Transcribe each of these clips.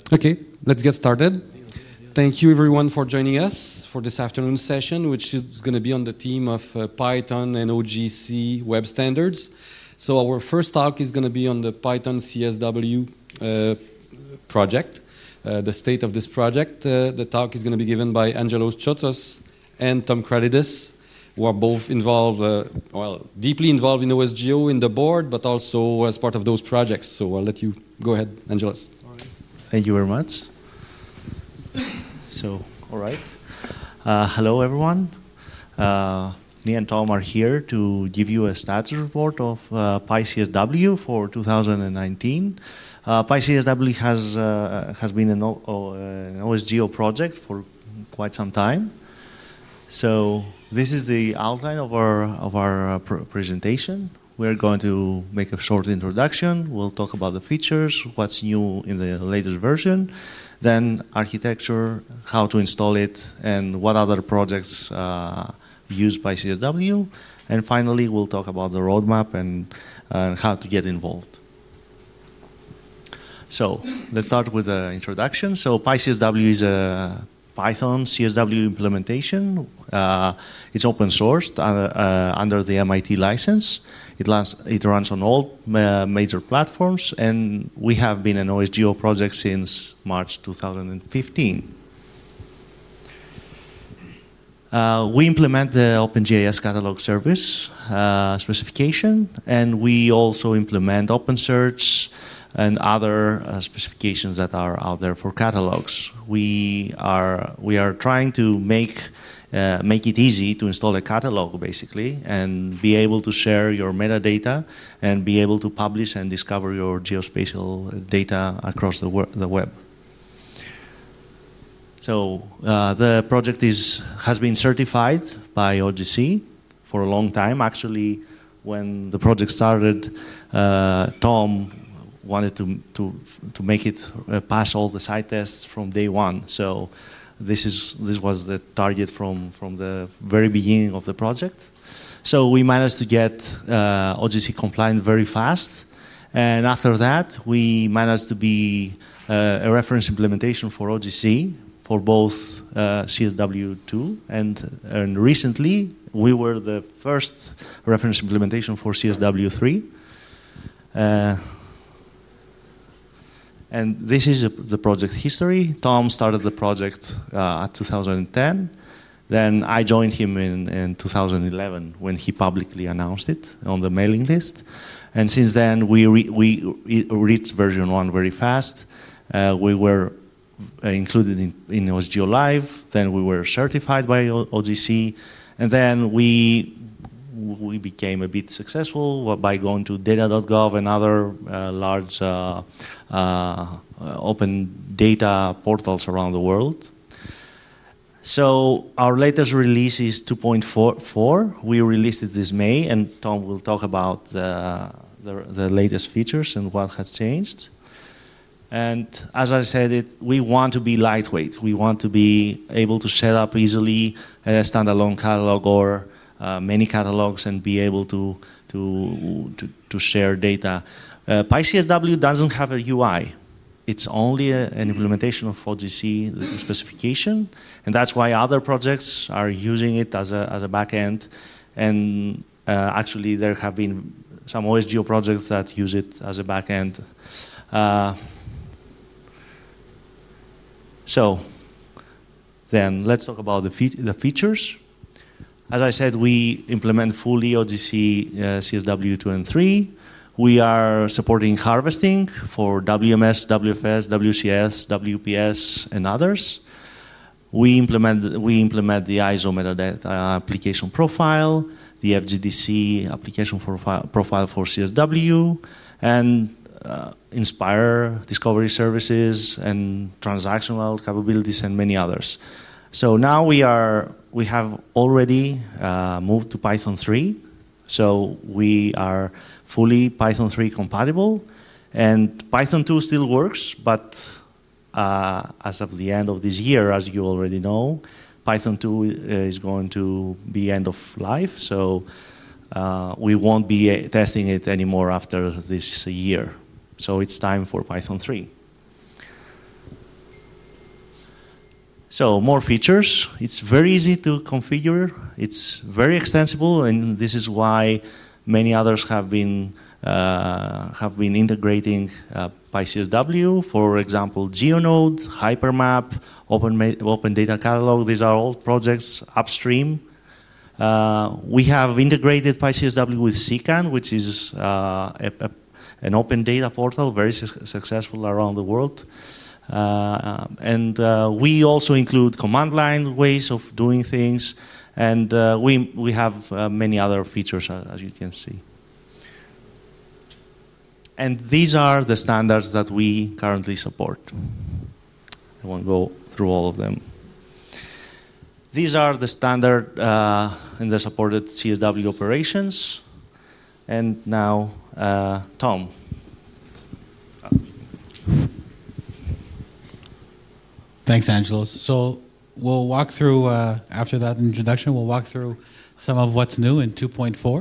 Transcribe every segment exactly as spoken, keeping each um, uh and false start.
Okay, let's get started. Thank you everyone for joining us for this afternoon session, which is going to be on the theme of uh, Python and O G C web standards. So our first talk is going to be on the Python C S W uh, project, uh, the state of this project. Uh, the talk is going to be given by Angelos Chotos and Tom Kratidis, who are both involved, uh, well, deeply involved in O S G O in the board, but also as part of those projects. So I'll let you go ahead, Angelos. Thank you very much. So, all right. Uh, hello, everyone. Uh, me and Tom are here to give you a status report of uh, PyCSW for two thousand nineteen. Uh, PyCSW has uh, has been an, o o an O S G O project for quite some time. So this is the outline of our of our uh, pr presentation. We're going to make a short introduction. We'll talk about the features, what's new in the latest version, then architecture, how to install it, and what other projects uh, use PyCSW. And finally, we'll talk about the roadmap and uh, how to get involved. So let's start with the introduction. So PyCSW is a Python C S W implementation. Uh, it's open sourced uh, uh, under the M I T license. It, runs, it runs on all uh, major platforms, and we have been an O S G O project since March two thousand fifteen. Uh, we implement the OpenJS catalog service uh, specification, and we also implement OpenSearch and other uh, specifications that are out there for catalogs. We are we are trying to make uh, make it easy to install a catalog, basically, and be able to share your metadata and be able to publish and discover your geospatial data across the the web. So uh, the project is has been certified by O G C for a long time. Actually, when the project started, uh, Tom wanted to to to make it uh, pass all the site tests from day one. So this is this was the target from from the very beginning of the project. So we managed to get uh, O G C compliant very fast, and after that we managed to be uh, a reference implementation for O G C for both uh, C S W two and and recently we were the first reference implementation for C S W three. Uh, And this is a, the project history. Tom started the project uh, at two thousand ten. Then I joined him in, in two thousand eleven when he publicly announced it on the mailing list. And since then, we, re we reached version one very fast. Uh, we were included in, in O S G O Live. Then we were certified by O G C. And then we we became a bit successful by going to data dot gov and other uh, large uh, uh, open data portals around the world. So our latest release is two point four. We released it this May, and Tom will talk about uh, the, the latest features and what has changed. And as I said, it, we want to be lightweight. We want to be able to set up easily a standalone catalog or Uh, many catalogs and be able to to to, to share data. Uh, PyCSW doesn't have a U I. It's only a, an implementation of O G C specification, and that's why other projects are using it as a as a backend. And uh, actually, there have been some O S G O projects that use it as a backend. Uh, so then let's talk about the fe the features. As I said, we implement fully O G C uh, C S W two and three. We are supporting harvesting for W M S, W F S, W C S, W P S, and others. We implement, we implement the I S O metadata application profile, the F G D C application for profile for C S W, and uh, Inspire discovery services and transactional capabilities and many others. So now we are we have already uh, moved to Python three. So we are fully Python three compatible, and Python two still works, but uh, as of the end of this year, as you already know, Python two is going to be end of life. So uh, we won't be testing it anymore after this year. So it's time for Python three. So more features. It's very easy to configure. It's very extensible, and this is why many others have been uh, have been integrating uh, PyCSW. For example, GeoNode, Hypermap, Open Open Data Catalog. These are all projects upstream. Uh, we have integrated PyCSW with C C A N, which is uh, a, a, an open data portal, very su successful around the world. Uh, and uh, we also include command line ways of doing things, and uh, we, we have uh, many other features, uh, as you can see. And these are the standards that we currently support. I won't go through all of them. These are the standard uh, in the supported C S W operations. And now, uh, Tom. Thanks, Angelos. So we'll walk through, uh, after that introduction, we'll walk through some of what's new in two point four.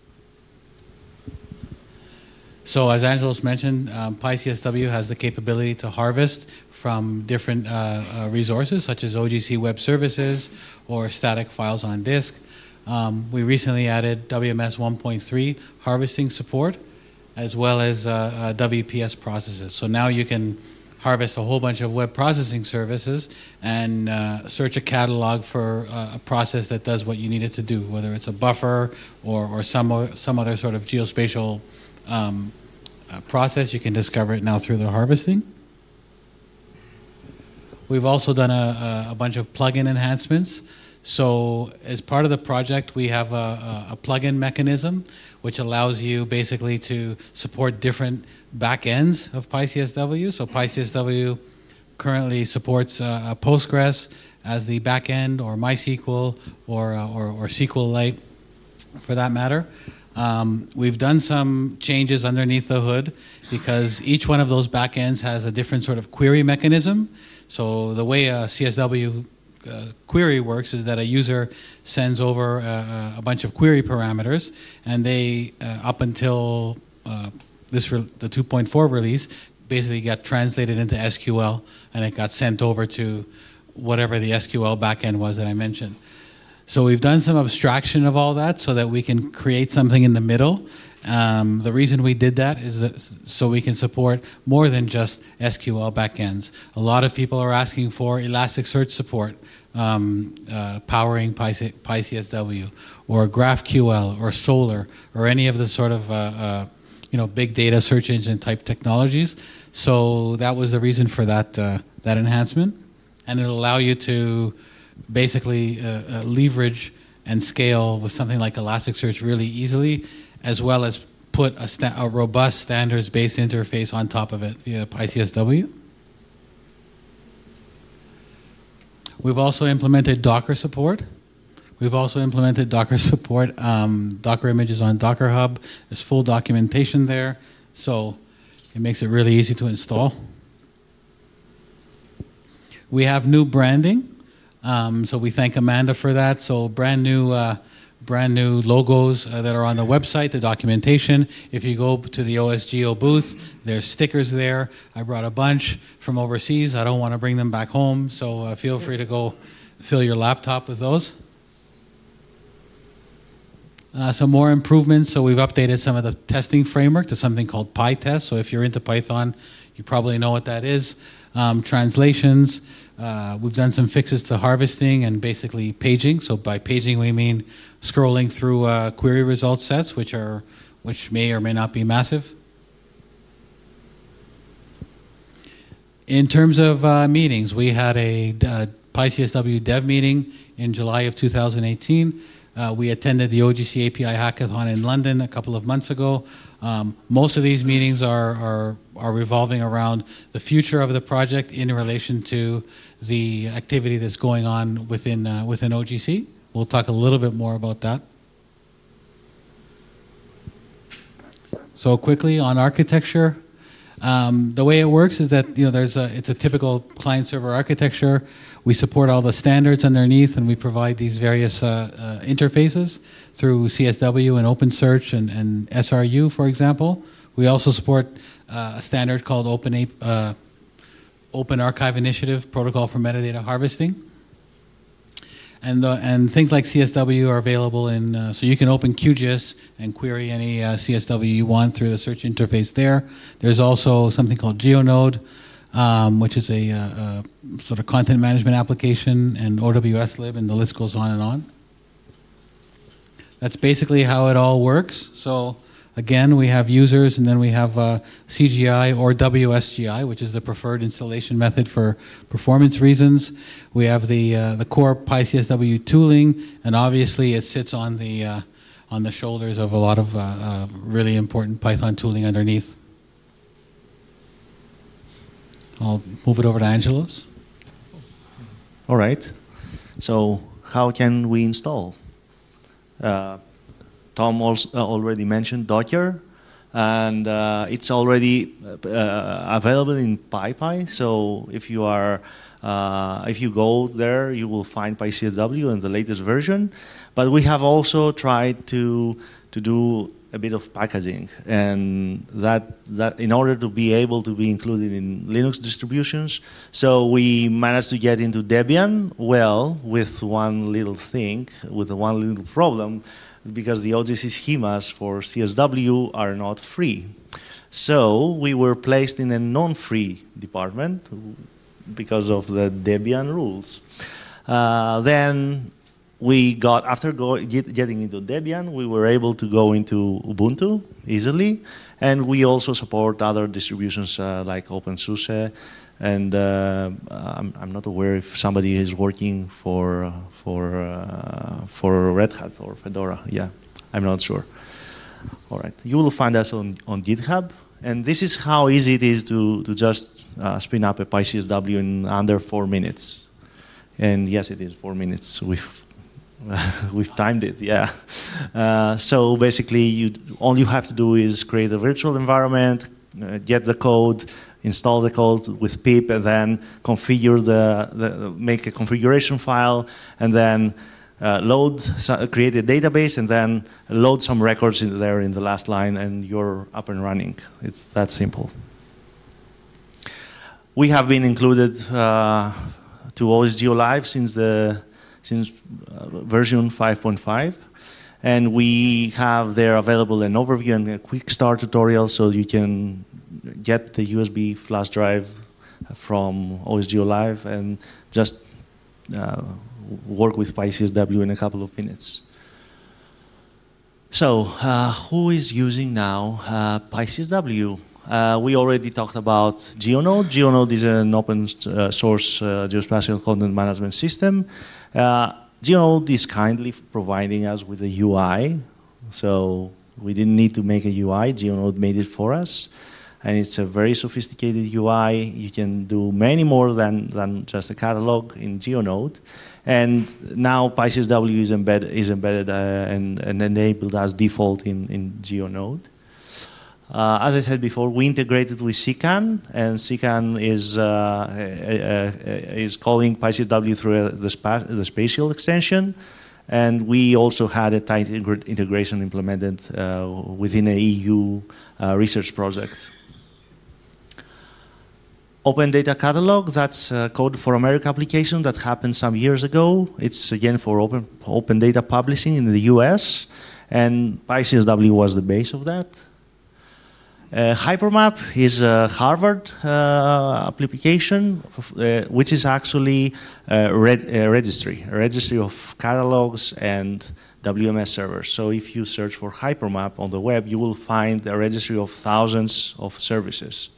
So as Angelos mentioned, um, PyCSW has the capability to harvest from different uh, uh, resources, such as O G C Web Services or static files on disk. Um, we recently added W M S one point three harvesting support, as well as uh, uh, W P S processes. So now you can harvest a whole bunch of web processing services and uh, search a catalog for uh, a process that does what you need it to do, whether it's a buffer or, or some, some other sort of geospatial um, uh, process. You can discover it now through the harvesting. We've also done a, a, a bunch of plugin enhancements. So as part of the project, we have a, a, a plugin mechanism which allows you basically to support different backends of PyCSW. So PyCSW currently supports uh, Postgres as the backend, or MySQL, or, uh, or, or SQLite for that matter. Um, we've done some changes underneath the hood because each one of those backends has a different sort of query mechanism. So the way a C S W uh, query works is that a user sends over a, a bunch of query parameters, and they, uh, up until uh, this re the two point four release, basically got translated into S Q L, and it got sent over to whatever the S Q L backend was that I mentioned. So we've done some abstraction of all that so that we can create something in the middle. Um, the reason we did that is that so we can support more than just S Q L backends. A lot of people are asking for Elasticsearch support, um, uh, powering PyCSW, or GraphQL, or Solr, or any of the sort of uh, uh, you know, big data search engine type technologies. So that was the reason for that uh, that enhancement, and it'll allow you to basically uh, uh, leverage and scale with something like Elasticsearch really easily, as well as put a, sta a robust standards-based interface on top of it via PyCSW. We've also implemented Docker support. We've also implemented Docker support, um, Docker images on Docker Hub. There's full documentation there, so it makes it really easy to install. We have new branding, um, so we thank Amanda for that. So brand new, uh, brand new logos uh, that are on the website, the documentation. If you go to the O S G O booth, there's stickers there. I brought a bunch from overseas. I don't want to bring them back home, so uh, feel free to go fill your laptop with those. Uh, some more improvements. So we've updated some of the testing framework to something called PyTest. So if you're into Python, you probably know what that is. Um, translations. Uh, we've done some fixes to harvesting and basically paging. So by paging, we mean scrolling through uh, query result sets, which are which may or may not be massive. In terms of uh, meetings, we had a uh, PyCSW dev meeting in July of two thousand eighteen. Uh, we attended the O G C A P I Hackathon in London a couple of months ago. Um, most of these meetings are, are, are revolving around the future of the project in relation to the activity that's going on within, uh, within O G C. We'll talk a little bit more about that. So quickly on architecture, um, the way it works is that you know there's a, it's a typical client-server architecture. We support all the standards underneath, and we provide these various uh, uh, interfaces through C S W and OpenSearch and, and S R U, for example. We also support uh, a standard called Open, uh, Open Archive Initiative protocol for metadata harvesting. And, the, and things like C S W are available in, uh, so you can open Q G I S and query any uh, C S W you want through the search interface there. There's also something called GeoNode, um, which is a, a, a sort of content management application, and O W S lib, and the list goes on and on. That's basically how it all works. So again, we have users, and then we have uh, C G I or W S G I, which is the preferred installation method for performance reasons. We have the uh, the core PyCSW tooling, and obviously it sits on the uh, on the shoulders of a lot of uh, uh, really important Python tooling underneath. I'll move it over to Angelos. All right. So how can we install? Uh, Tom also already mentioned Docker, and uh, it's already uh, available in PyPy. So if you are, uh, if you go there, you will find PyCSW in the latest version. But we have also tried to to do a bit of packaging, and that that in order to be able to be included in Linux distributions. So we managed to get into Debian, well, with one little thing, with one little problem, because the O G C schemas for C S W are not free. So we were placed in a non-free department because of the Debian rules. Uh, then we got, after go, get, getting into Debian, we were able to go into Ubuntu easily, and we also support other distributions uh, like OpenSUSE, and uh, I'm, I'm not aware if somebody is working for uh, for uh, for Red Hat or Fedora. Yeah, I'm not sure. All right, you will find us on on GitHub, and this is how easy it is to to just uh, spin up a PyCSW in under four minutes. And yes, it is four minutes. We've we've timed it. Yeah. Uh, so basically, you all you have to do is create a virtual environment, uh, get the code, install the code with pip, and then configure the, the make a configuration file, and then uh, load, create a database, and then load some records in there in the last line, and you're up and running. It's that simple. We have been included uh, to O S Geo Live since the since uh, version five point five. And we have there available an overview and a quick start tutorial, so you can get the U S B flash drive from O S Geo Live and just uh, work with PyCSW in a couple of minutes. So, uh, who is using now uh, PyCSW? Uh, we already talked about GeoNode. GeoNode is an open uh, source uh, geospatial content management system. Uh, GeoNode is kindly providing us with a U I, so we didn't need to make a U I. GeoNode made it for us, and it's a very sophisticated U I. You can do many more than, than just a catalog in GeoNode. And now PyCSW is, embed, is embedded uh, and, and enabled as default in, in GeoNode. Uh, as I said before, we integrated with C CAN, and C CAN is uh, uh, uh, is calling PyCSW through the, spa the spatial extension, and we also had a tight integration implemented uh, within a E U uh, research project. Open Data Catalog, that's uh, Code for America application that happened some years ago. It's again for open, open data publishing in the U S, and PyCSW was the base of that. Uh, Hypermap is a Harvard uh, application, uh, which is actually a, reg a registry, a registry of catalogs and W M S servers. So if you search for Hypermap on the web, you will find a registry of thousands of services.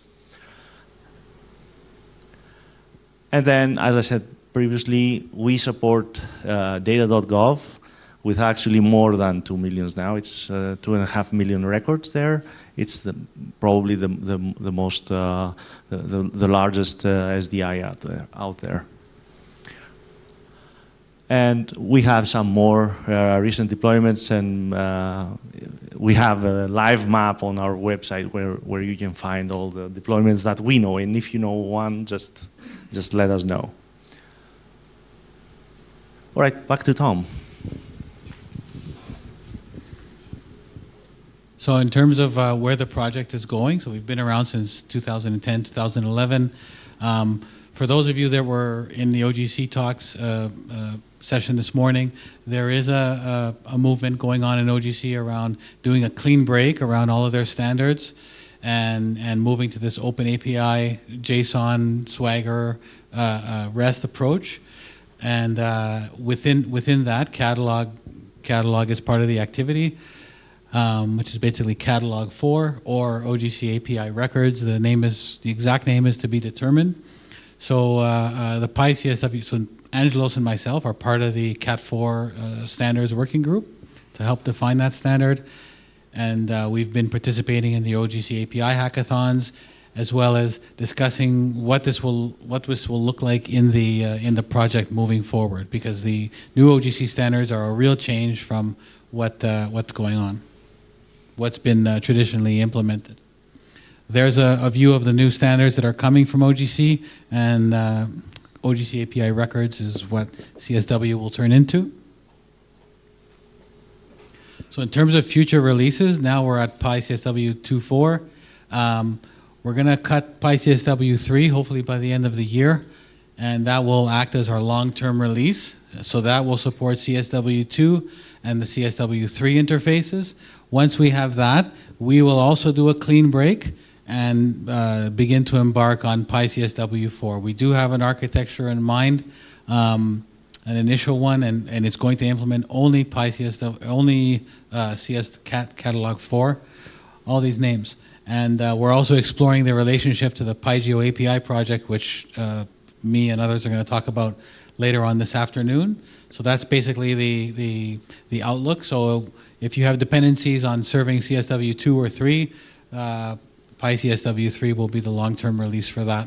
And then, as I said previously, we support uh, data dot gov with actually more than two millions now. It's uh, two and a half million records there. It's the, probably the, the, the most, uh, the, the, the largest uh, S D I out there, out there. And we have some more uh, recent deployments, and uh, we have a live map on our website where, where you can find all the deployments that we know. And if you know one, just, just let us know. All right, back to Tom. So in terms of uh, where the project is going, so we've been around since two thousand ten, two thousand eleven. Um, for those of you that were in the O G C talks uh, uh, session this morning, there is a, a, a movement going on in O G C around doing a clean break around all of their standards and, and moving to this open A P I, JSON, Swagger, uh, uh, REST approach. And uh, within, within that, catalog, catalog is part of the activity. Um, which is basically Catalog four or O G C A P I records. The name is, the exact name is to be determined. So uh, uh, the PyCSW, so Angelos and myself are part of the Cat four uh, standards working group to help define that standard. And uh, we've been participating in the O G C A P I hackathons, as well as discussing what this will what this will look like in the uh, in the project moving forward. Because the new O G C standards are a real change from what uh, what's going on. What's been uh, traditionally implemented. There's a, a view of the new standards that are coming from O G C, and uh, O G C A P I records is what C S W will turn into. So in terms of future releases, now we're at PyCSW two point four. Um, we're going to cut PyCSW three, hopefully by the end of the year, and that will act as our long-term release. So that will support C S W two and the C S W three interfaces. Once we have that, we will also do a clean break and uh, begin to embark on PyCSW four. We do have an architecture in mind, um, an initial one, and, and it's going to implement only PyCSW, only uh, C S Cat Catalog four, all these names. And uh, we're also exploring the relationship to the PyGeo A P I project, which uh, me and others are going to talk about later on this afternoon. So that's basically the, the, the outlook. So if you have dependencies on serving C S W two or three, uh, PyCSW three will be the long-term release for that.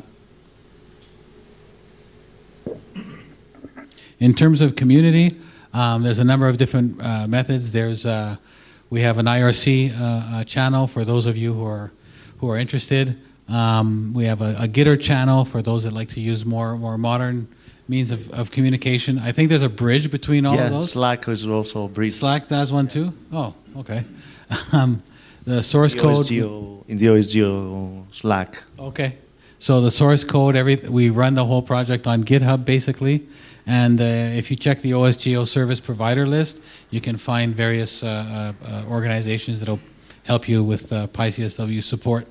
In terms of community, um, there's a number of different uh, methods. There's uh, we have an I R C uh, uh, channel for those of you who are who are interested. Um, we have a, a Gitter channel for those that like to use more more modern means of, of communication. I think there's a bridge between all yeah, of those. Slack is also a bridge. Slack does one too? Oh, okay. Um, the source the code. O S Geo, in the O S Geo Slack. Okay. So the source code, every, we run the whole project on GitHub basically. And uh, if you check the O S Geo service provider list, you can find various uh, uh, organizations that will help you with uh, PyCSW support.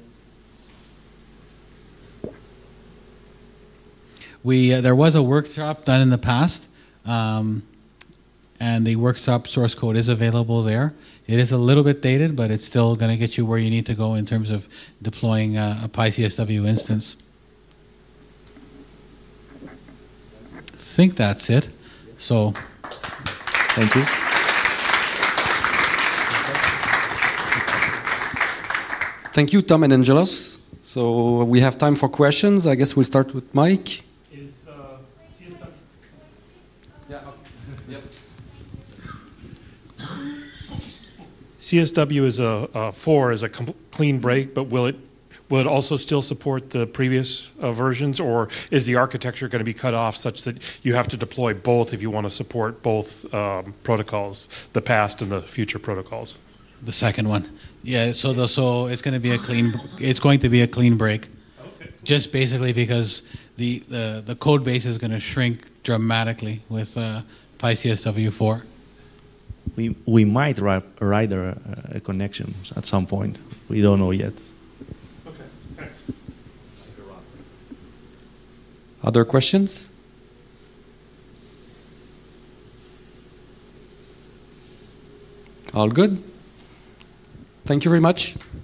We, uh, there was a workshop done in the past, um, and the workshop source code is available there. It is a little bit dated, but it's still going to get you where you need to go in terms of deploying uh, a PyCSW instance. I think that's it. So, thank you. Thank you, Tom and Angelos. So we have time for questions. I guess we'll start with Mike. C S W is a, a four is a clean break, but will it will it also still support the previous uh, versions, or is the architecture going to be cut off such that you have to deploy both if you want to support both um, protocols, the past and the future protocols? The second one, yeah. So the, so it's going to be a clean. It's going to be a clean break, okay. Just basically because the the, the code base is going to shrink dramatically with uh, PyCSW four. We we might write, write a, a connection at some point. We don't know yet. Okay, thanks. Other questions? All good. Thank you very much.